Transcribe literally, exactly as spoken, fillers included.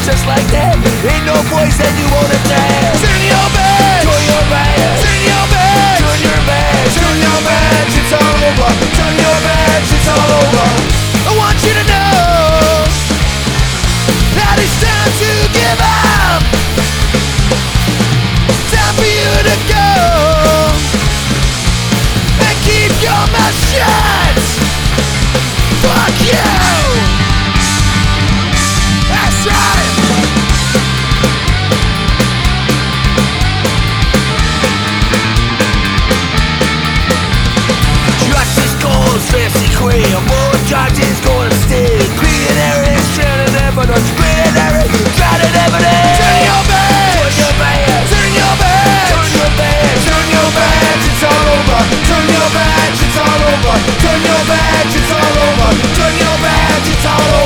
just like that. Ain't no voice that you won't attack. Turn your back, turn your back, turn your back, turn your back, turn your back, it's all over. Turn your back, it's all over. I want you to know that it's time to give up. Time for you to go and keep your mouth shut. Fuck you. That's right. Justice goes fancy queen. More charges gonna stay. Creating evidence, shredding evidence, creating evidence, shredding evidence. Turn your back, turn your back, turn your back, turn your back, turn your back, it's all over. Turn your back, it's all over. Turn your back, it's all over. Turn your back, it's all over.